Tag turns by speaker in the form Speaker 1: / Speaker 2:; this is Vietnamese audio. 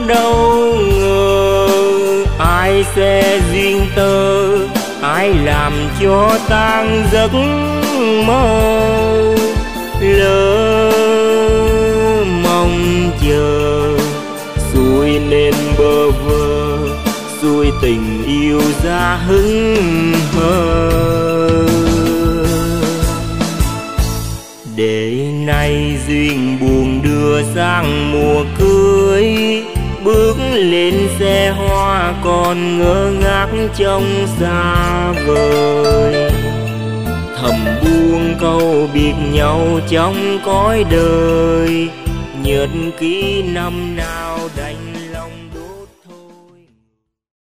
Speaker 1: đâu ngờ ai sẽ duyên tơ, ai làm cho tan giấc mơ. Lỡ mong chờ xuôi nên bơ vơ, xuôi tình yêu ra hững hờ. Để nay duyên buồn đưa sang mùa cưới, bước lên xe hoa còn ngơ ngác trong xa vời. Thầm buông câu biệt nhau trong cõi đời, nhật ký năm nào